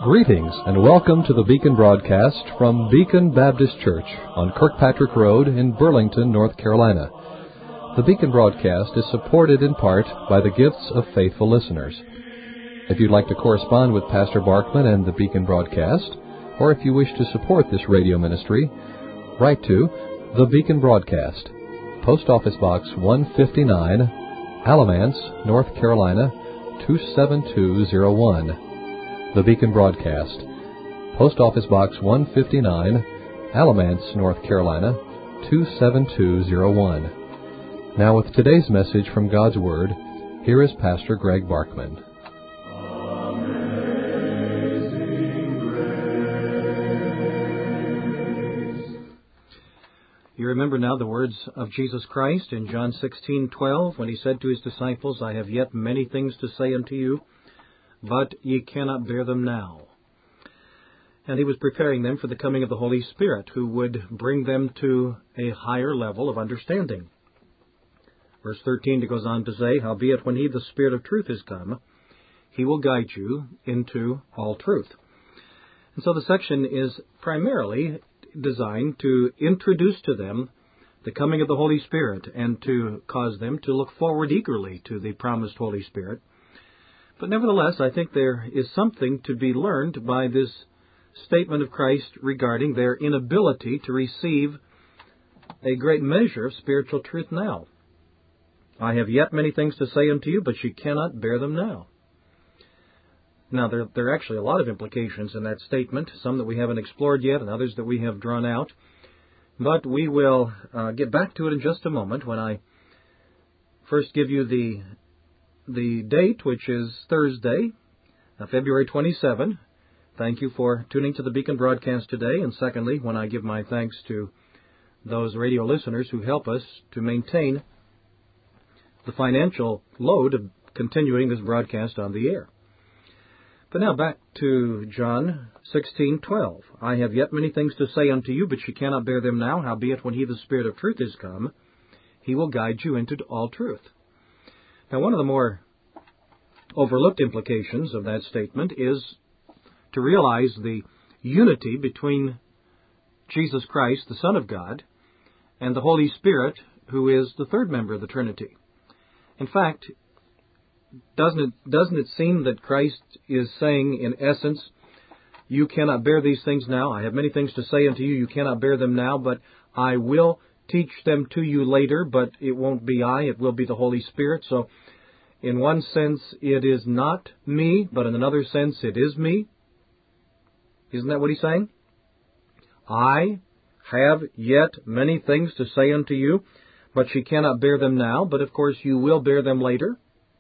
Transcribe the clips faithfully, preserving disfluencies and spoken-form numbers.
Greetings and welcome to the Beacon broadcast from Beacon Baptist Church on Kirkpatrick Road in Burlington, North Carolina. The Beacon broadcast is supported in part by the gifts of faithful listeners. If you'd like to correspond with Pastor Barkman and the Beacon broadcast, or if you wish to support this radio ministry, write to The Beacon Broadcast, Post Office Box one fifty-nine, Alamance, North Carolina, two seven two zero one. The Beacon Broadcast, Post Office Box one fifty-nine, Alamance, North Carolina, two seven two zero one. Now with today's message from God's Word, here is Pastor Greg Barkman. You remember now the words of Jesus Christ in John sixteen twelve when he said to his disciples, I have yet many things to say unto you, but ye cannot bear them now. And he was preparing them for the coming of the Holy Spirit, who would bring them to a higher level of understanding. Verse thirteen goes on to say, Howbeit when he, the Spirit of truth, is come, he will guide you into all truth. And so the section is primarily designed to introduce to them the coming of the Holy Spirit and to cause them to look forward eagerly to the promised Holy Spirit. But nevertheless, I think there is something to be learned by this statement of Christ regarding their inability to receive a great measure of spiritual truth now. I have yet many things to say unto you, but ye cannot bear them now. Now, there, there are actually a lot of implications in that statement, some that we haven't explored yet and others that we have drawn out. But we will uh, get back to it in just a moment when I first give you the the date, which is Thursday, uh, February twenty-seventh. Thank you for tuning to the Beacon broadcast today. And secondly, when I give my thanks to those radio listeners who help us to maintain the financial load of continuing this broadcast on the air. But now back to John sixteen twelve. I have yet many things to say unto you, but ye cannot bear them now. Howbeit when he, the Spirit of truth, is come, he will guide you into all truth. Now, one of the more overlooked implications of that statement is to realize the unity between Jesus Christ, the Son of God, and the Holy Spirit, who is the third member of the Trinity. In fact, doesn't it, doesn't it seem that Christ is saying, in essence, you cannot bear these things now. I have many things to say unto you. You cannot bear them now, but I will teach them to you later, but it won't be I, it will be the Holy Spirit. So, in one sense, it is not me, but in another sense, it is me. Isn't that what he's saying? I have yet many things to say unto you, but ye cannot bear them now, but of course you will bear them later.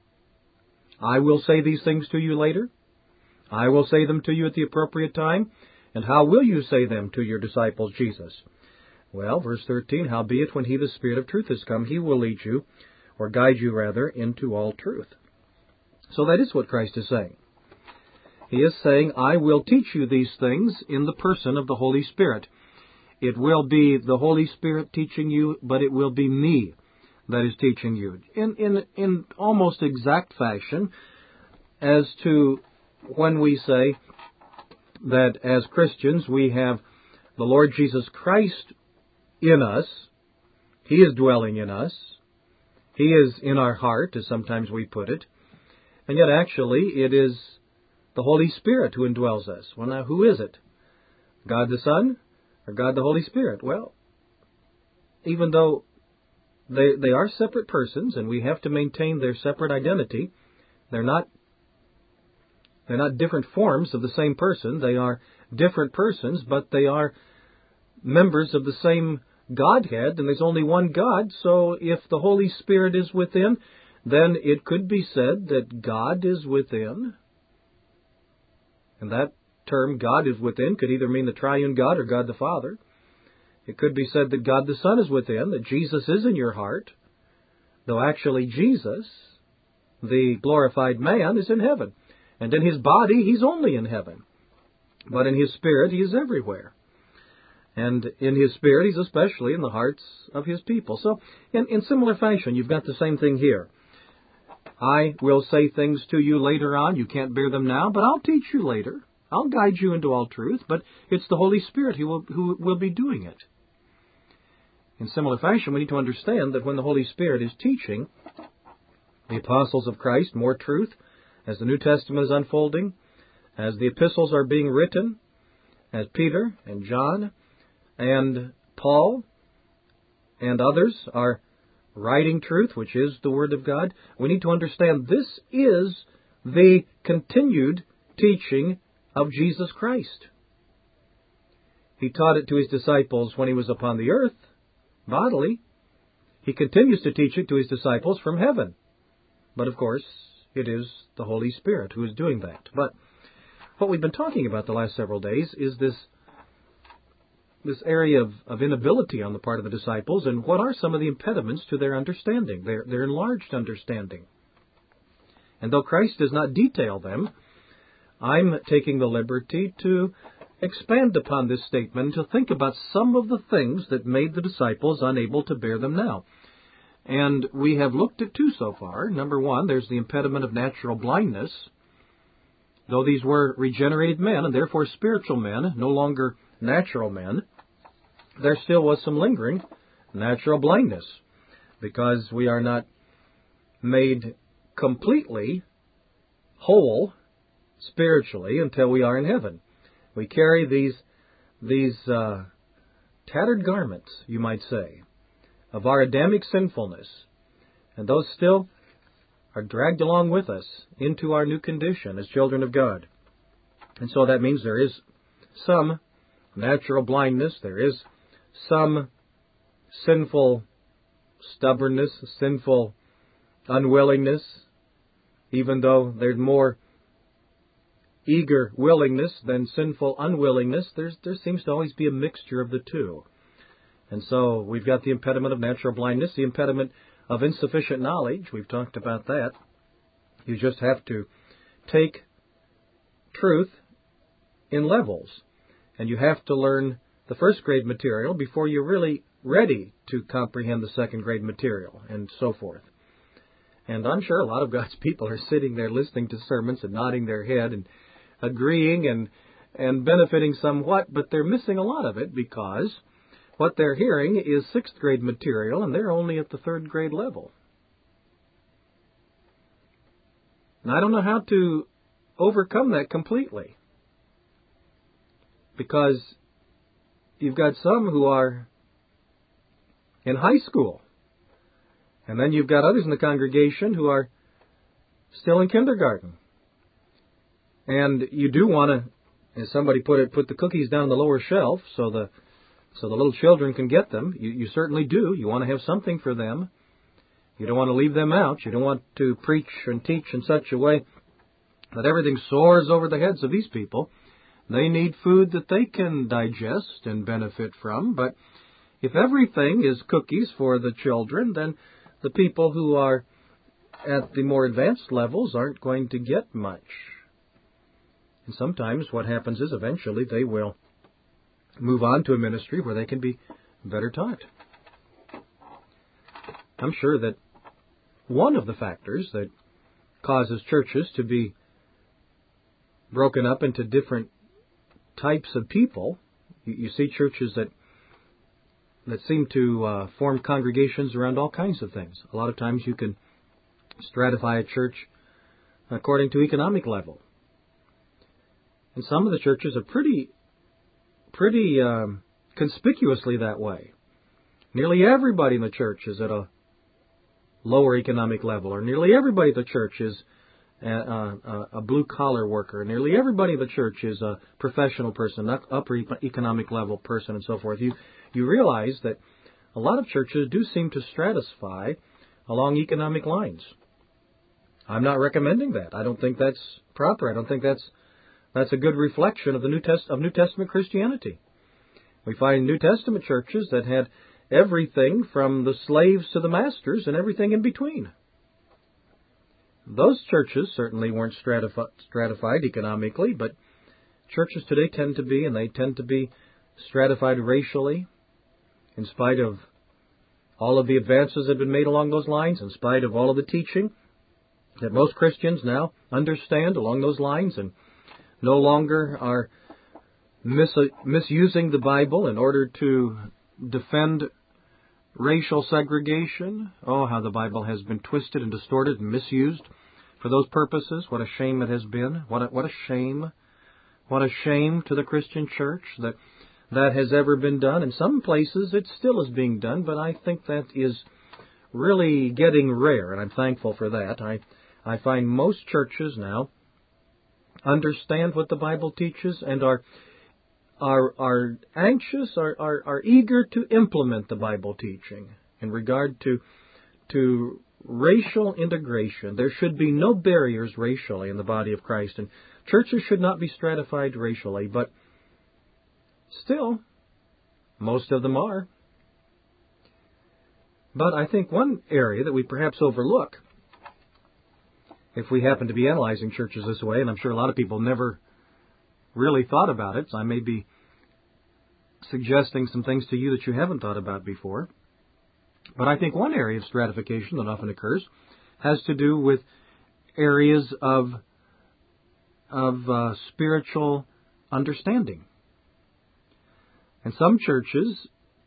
I will say these things to you later. I will say them to you at the appropriate time. And how will you say them to your disciples, Jesus? Well, verse thirteen, Howbeit when he, the Spirit of truth, is come, he will lead you, or guide you rather, into all truth. So that is what Christ is saying. He is saying, I will teach you these things in the person of the Holy Spirit. It will be the Holy Spirit teaching you, but it will be me that is teaching you. In, in, in almost exact fashion as to when we say that as Christians we have the Lord Jesus Christ in us, he is dwelling in us, he is in our heart, as sometimes we put it, and yet actually it is the Holy Spirit who indwells us. Well, now, who is it? God the Son or God the Holy Spirit? Well, even though they, they are separate persons and we have to maintain their separate identity, they're not they're not different forms of the same person. They are different persons, but they are members of the same Godhead, and there's only one God, so if the Holy Spirit is within, then it could be said that God is within. And that term, God is within, could either mean the triune God or God the Father. It could be said that God the Son is within, that Jesus is in your heart, though actually Jesus, the glorified man, is in heaven. And in his body, he's only in heaven. But in his spirit, he is everywhere. And in his spirit, he's especially in the hearts of his people. So, in, in similar fashion, you've got the same thing here. I will say things to you later on. You can't bear them now, but I'll teach you later. I'll guide you into all truth, but it's the Holy Spirit who will, who will be doing it. In similar fashion, we need to understand that when the Holy Spirit is teaching the apostles of Christ more truth, as the New Testament is unfolding, as the epistles are being written, as Peter and John and Paul and others are writing truth, which is the Word of God, we need to understand this is the continued teaching of Jesus Christ. He taught it to His disciples when He was upon the earth, bodily. He continues to teach it to His disciples from heaven. But of course, it is the Holy Spirit who is doing that. But what we've been talking about the last several days is this this area of, of inability on the part of the disciples, and what are some of the impediments to their understanding, their, their enlarged understanding. And though Christ does not detail them, I'm taking the liberty to expand upon this statement, to think about some of the things that made the disciples unable to bear them now. And we have looked at two so far. Number one, there's the impediment of natural blindness. Though these were regenerated men, and therefore spiritual men, no longer natural men, there still was some lingering natural blindness, because we are not made completely whole spiritually until we are in heaven. We carry these these uh, tattered garments, you might say, of our Adamic sinfulness, and those still are dragged along with us into our new condition as children of God. And so that means there is some natural blindness, there is some sinful stubbornness, sinful unwillingness, even though there's more eager willingness than sinful unwillingness, there's, there seems to always be a mixture of the two. And so we've got the impediment of natural blindness, the impediment of insufficient knowledge. We've talked about that. You just have to take truth in levels, and you have to learn the first grade material before you're really ready to comprehend the second grade material, and so forth. And I'm sure a lot of God's people are sitting there listening to sermons and nodding their head and agreeing and and benefiting somewhat, but they're missing a lot of it, because what they're hearing is sixth grade material, and they're only at the third grade level. And I don't know how to overcome that completely, because you've got some who are in high school, and then you've got others in the congregation who are still in kindergarten. And you do want to, as somebody put it, put the cookies down the lower shelf so the so the little children can get them. You, you certainly do. You want to have something for them. You don't want to leave them out. You don't want to preach and teach in such a way that everything soars over the heads of these people. They need food that they can digest and benefit from. But if everything is cookies for the children, then the people who are at the more advanced levels aren't going to get much. And sometimes what happens is eventually they will move on to a ministry where they can be better taught. I'm sure that one of the factors that causes churches to be broken up into different types of people, you, you see churches that that seem to uh, form congregations around all kinds of things. A lot of times you can stratify a church according to economic level. And some of the churches are pretty, pretty um, conspicuously that way. Nearly everybody in the church is at a lower economic level, or nearly everybody in the church is a, a, a blue-collar worker. Nearly everybody in the church is a professional person, not upper economic level person, and so forth. You you realize that a lot of churches do seem to stratify along economic lines. I'm not recommending that. I don't think that's proper. I don't think that's that's a good reflection of the New Test of New Testament Christianity. We find New Testament churches that had everything from the slaves to the masters and everything in between. Those churches certainly weren't stratifi- stratified economically, but churches today tend to be, and they tend to be stratified racially, in spite of all of the advances that have been made along those lines, in spite of all of the teaching that most Christians now understand along those lines, and no longer are mis- misusing the Bible in order to defend racial segregation. Oh, how the Bible has been twisted and distorted and misused for those purposes. What a shame it has been. What a, what a shame. What a shame to the Christian church that that has ever been done. In some places it still is being done, but I think that is really getting rare, and I'm thankful for that. I, I find most churches now understand what the Bible teaches and are are are anxious, are, are, are eager to implement the Bible teaching in regard to to racial integration. There should be no barriers racially in the body of Christ, and churches should not be stratified racially, but still, most of them are. But I think one area that we perhaps overlook, if we happen to be analyzing churches this way, and I'm sure a lot of people never really thought about it, so I may be suggesting some things to you that you haven't thought about before. But I think one area of stratification that often occurs has to do with areas of of uh, spiritual understanding. And some churches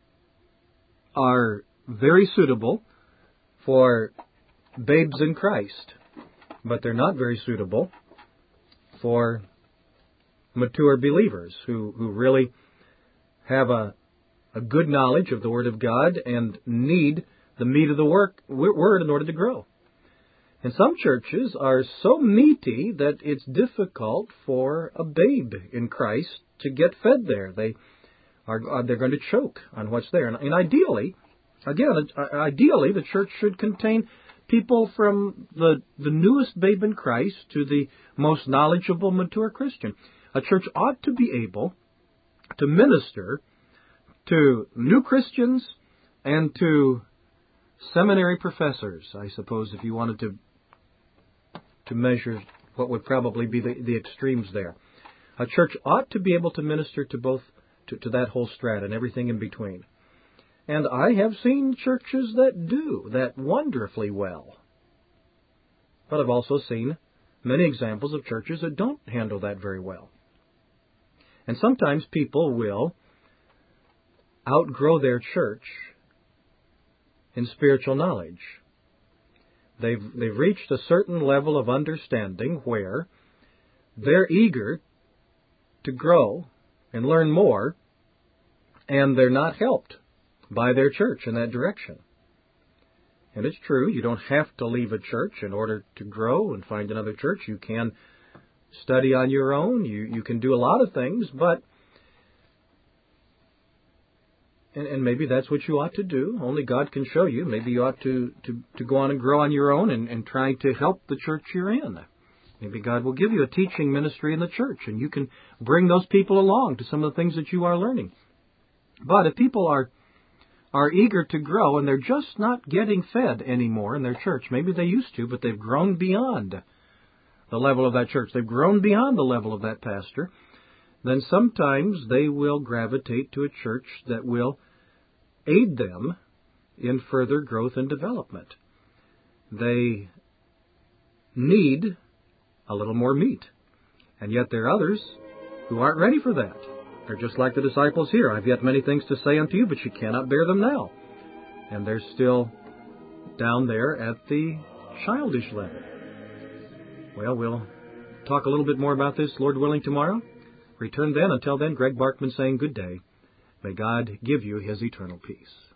are very suitable for babes in Christ, but they're not very suitable for mature believers who, who really have a, a good knowledge of the Word of God and need the meat of the work, Word in order to grow. And some churches are so meaty that it's difficult for a babe in Christ to get fed there. They are they're going to choke on what's there. And, and ideally, again, ideally, the church should contain people from the the newest babe in Christ to the most knowledgeable, mature Christian. A church ought to be able to minister to new Christians and to seminary professors, I suppose, if you wanted to to measure what would probably be the, the extremes there. A church ought to be able to minister to both, to, to that whole strata and everything in between. And I have seen churches that do that wonderfully well. But I've also seen many examples of churches that don't handle that very well. And sometimes people will outgrow their church in spiritual knowledge. They've, they've reached a certain level of understanding where they're eager to grow and learn more, and they're not helped by their church in that direction. And it's true, you don't have to leave a church in order to grow and find another church. You can study on your own. You, you can do a lot of things, but And, and maybe that's what you ought to do. Only God can show you. Maybe you ought to, to, to go on and grow on your own and, and try to help the church you're in. Maybe God will give you a teaching ministry in the church, and you can bring those people along to some of the things that you are learning. But if people are are eager to grow and they're just not getting fed anymore in their church, maybe they used to, but they've grown beyond the level of that church. They've grown beyond the level of that pastor. Then sometimes they will gravitate to a church that will aid them in further growth and development. They need a little more meat. And yet there are others who aren't ready for that. They're just like the disciples here. I've yet many things to say unto you, but you cannot bear them now. And they're still down there at the childish level. Well, we'll talk a little bit more about this, Lord willing, tomorrow. Return then. Until then, Greg Barkman saying good day. May God give you His eternal peace.